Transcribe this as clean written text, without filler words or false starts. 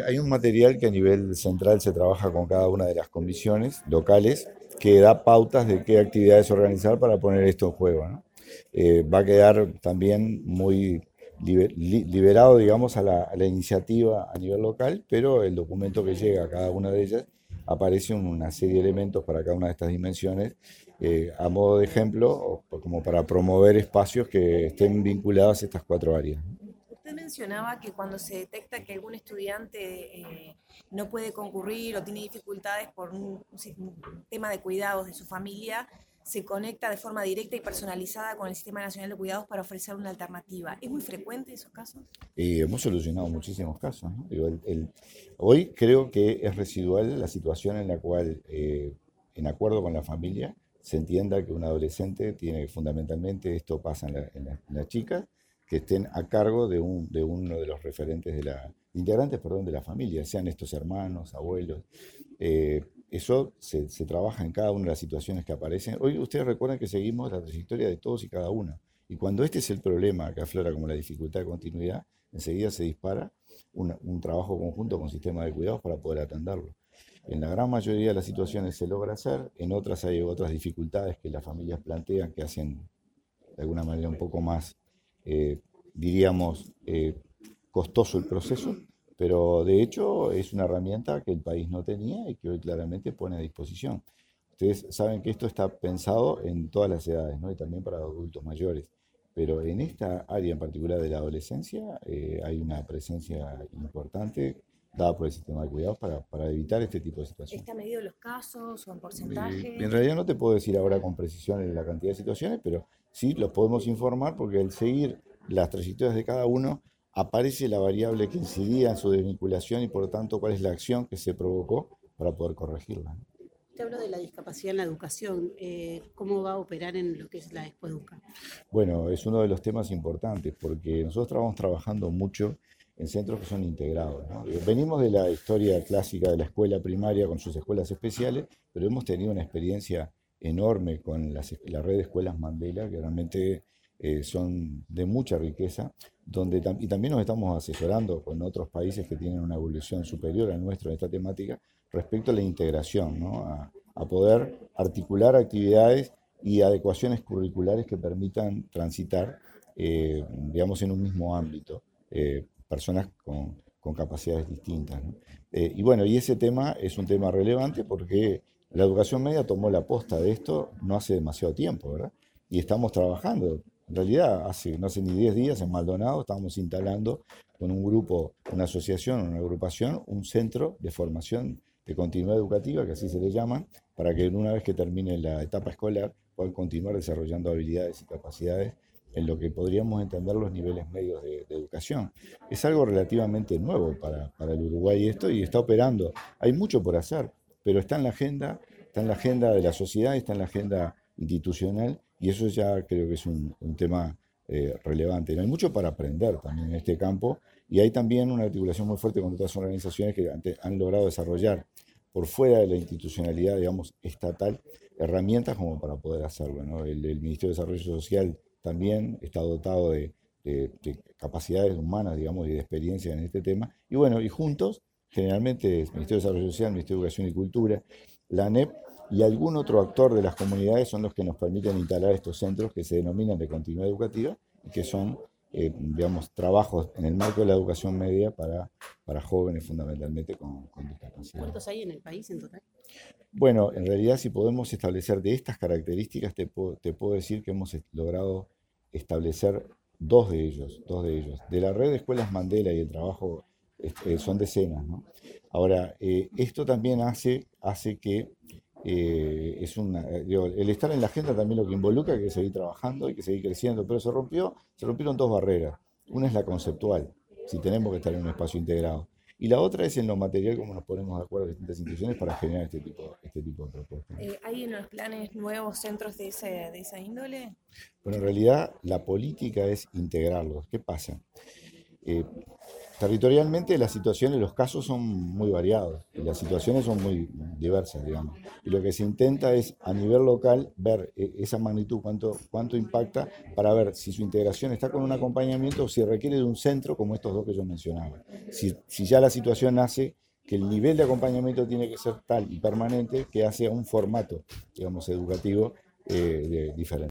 Hay un material que a nivel central se trabaja con cada una de las comisiones locales que da pautas de qué actividades organizar para poner esto en juego, ¿no? Va a quedar también muy liberado, digamos, a la iniciativa a nivel local, pero el documento que llega a cada una de ellas aparece una serie de elementos para cada una de estas dimensiones, a modo de ejemplo, o como para promover espacios que estén vinculados a estas cuatro áreas. Usted mencionaba que cuando se detecta que algún estudiante no puede concurrir o tiene dificultades por un tema de cuidados de su familia, se conecta de forma directa y personalizada con el Sistema Nacional de Cuidados para ofrecer una alternativa. ¿Es muy frecuente esos casos? Y hemos solucionado muchísimos casos, ¿no? Digo, hoy creo que es residual la situación en la cual, en acuerdo con la familia, se entienda que un adolescente tiene fundamentalmente, esto pasa en las chicas, que estén a cargo de uno de los referentes integrantes, perdón, de la familia, sean estos hermanos, abuelos. Eso se trabaja en cada una de las situaciones que aparecen. Hoy ustedes recuerdan que seguimos la trayectoria de todos y cada uno. Y cuando este es el problema que aflora como la dificultad de continuidad, enseguida se dispara un trabajo conjunto con sistemas de cuidados para poder atenderlo. En la gran mayoría de las situaciones se logra hacer, en otras hay otras dificultades que las familias plantean que hacen de alguna manera un poco más, eh, diríamos, costoso el proceso, pero de hecho es una herramienta que el país no tenía y que hoy claramente pone a disposición. Ustedes saben que esto está pensado en todas las edades, ¿no? Y también para adultos mayores. Pero en esta área en particular de la adolescencia hay una presencia importante dada por el sistema de cuidados para evitar este tipo de situaciones. ¿Está medido los casos o en porcentaje? En realidad no te puedo decir ahora con precisión en la cantidad de situaciones, pero sí los podemos informar porque al seguir las trayectorias de cada uno aparece la variable que incidía en su desvinculación y por lo tanto cuál es la acción que se provocó para poder corregirla. Te hablo de la discapacidad en la educación. ¿Cómo va a operar en lo que es la Expoeduca? Bueno, es uno de los temas importantes porque nosotros estamos trabajando mucho en centros que son integrados, ¿no? Venimos de la historia clásica de la escuela primaria con sus escuelas especiales, pero hemos tenido una experiencia enorme con la red de escuelas Mandela, que realmente son de mucha riqueza, y también nos estamos asesorando con otros países que tienen una evolución superior al nuestro en esta temática respecto a la integración, ¿no? A poder articular actividades y adecuaciones curriculares que permitan transitar, digamos, en un mismo ámbito, personas con capacidades distintas, ¿no? Y bueno, y ese tema es un tema relevante porque la educación media tomó la posta de esto no hace demasiado tiempo, ¿verdad? Y estamos trabajando. En realidad, no hace ni 10 días en Maldonado estábamos instalando con un grupo, una asociación, una agrupación, un centro de formación de continuidad educativa, que así se le llama, para que una vez que termine la etapa escolar puedan continuar desarrollando habilidades y capacidades en lo que podríamos entender los niveles medios de educación. Es algo relativamente nuevo para el Uruguay esto y está operando. Hay mucho por hacer, pero está en la agenda de la sociedad, está en la agenda institucional y eso ya creo que es un tema relevante. No hay mucho para aprender también en este campo y hay también una articulación muy fuerte con otras organizaciones que han logrado desarrollar por fuera de la institucionalidad, digamos, estatal, herramientas como para poder hacerlo, ¿no? El Ministerio de Desarrollo Social también está dotado de capacidades humanas, digamos, y de experiencia en este tema. Y bueno, y juntos, generalmente el Ministerio de Desarrollo Social, el Ministerio de Educación y Cultura, la ANEP y algún otro actor de las comunidades son los que nos permiten instalar estos centros que se denominan de continuidad educativa y que son, digamos, trabajos en el marco de la educación media para jóvenes fundamentalmente con discapacidad. ¿Cuántos hay en el país en total? Bueno, en realidad si podemos establecer de estas características, te puedo decir que hemos logrado establecer dos de ellos, dos de ellos. De la red de escuelas Mandela y el trabajo son decenas, ¿no? Ahora, esto también hace que digo, el estar en la agenda también lo que involucra que seguir trabajando y que seguir creciendo, pero se rompieron dos barreras. Una es la conceptual, si tenemos que estar en un espacio integrado. Y la otra es en lo material, cómo nos ponemos de acuerdo distintas instituciones para generar este tipo de propuestas. ¿Hay en los planes nuevos centros de esa índole? Pero en realidad la política es integrarlos. ¿Qué pasa? Eh, territorialmente las situaciones, los casos son muy variados y las situaciones son muy diversas, digamos. Y lo que se intenta es a nivel local ver esa magnitud, cuánto impacta, para ver si su integración está con un acompañamiento o si requiere de un centro como estos dos que yo mencionaba. Si ya la situación hace que el nivel de acompañamiento tiene que ser tal y permanente que hace un formato, digamos, educativo diferente.